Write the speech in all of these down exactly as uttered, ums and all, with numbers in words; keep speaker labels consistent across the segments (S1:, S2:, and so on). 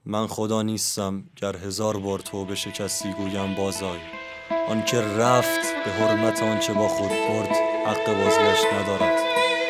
S1: من خدا نیستم گر هزار بار توبه شکستی گویم بازآی. آن که رفت به حرمت آنچه با خود برد حق بازگشت ندارد.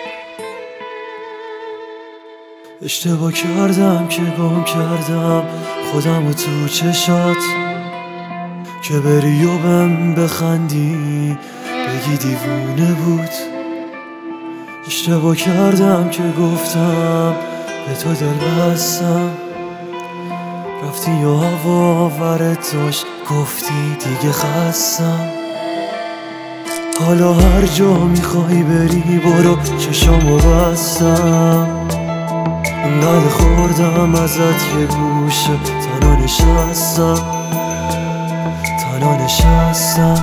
S1: اشتباه کردم که گم کردم خودم و تو چشات، که بری و بهم بخندی بگی دیوونه بود. اشتباه کردم که گفتم به تو دل بستم، رفتی و هوا آورت داشت گفتی دیگه خستم. حالا هر جا میخوای بری برو چشامو بستم. انقدر خوردم ازت یه گوشه تنها نشستم تنها نشستم.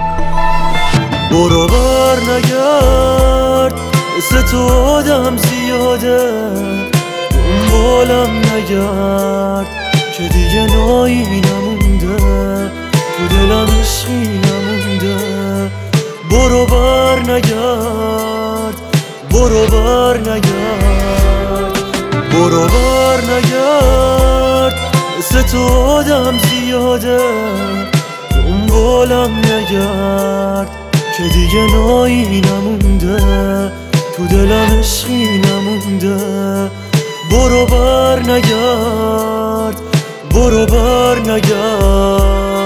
S1: برو بر نگرد مثل تو آدم زیاده، دنبالم نگرد که دیگه نایی نمونده، تو دلم عشقی نمونده. برو بر نگرد برو بر نگرد برو بر نگرد مثل تو آدم زیاده، دنبالم نگرد که دیگه نایی نمونده، تو دلم عشقی نمونده. برو بر نگرد برو بر نگرد.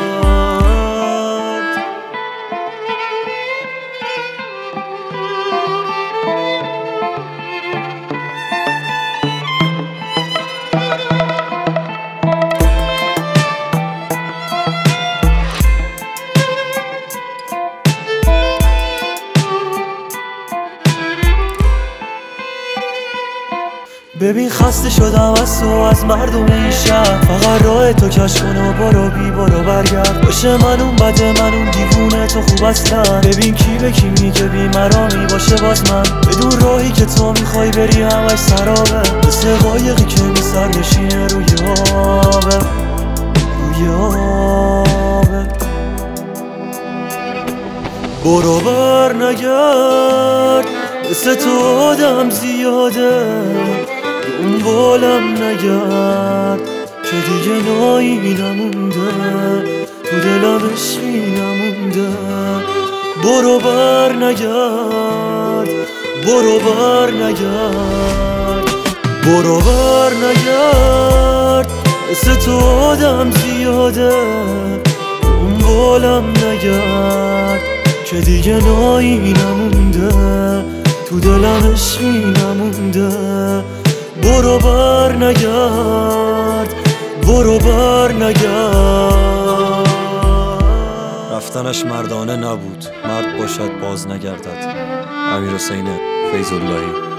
S1: ببین خسته شدم از تو از مردم این شهر، فقط راه تو کش کن و برو بی برو برگرد. باشه من اون بده من اون دیوونه تو خوب اصلا. ببین کی به کی میگه بی مرامی باشه باز من، بدون راهی که تو میخوای بری همش سرابه، مثل قایقی که میسر نشینه روی آبه روی آبه. برو بر نگرد مثل تو آدم زیاده، دنبالم نگرد که دیگه نایی نمونده، تو دلم عشقی نمونده. برو بر نگرد برو بر نگرد برو بر نگرد مثل تو آدم زیاده، دنبالم نگرد که دیگه نایی نمونده، تو دلم عشقی نمونده. برو بر نگرد برو بر نگرد. رفتنش مردانه نبود، مرد باشد باز نگردد. امیرحسین فیض‌اللهی.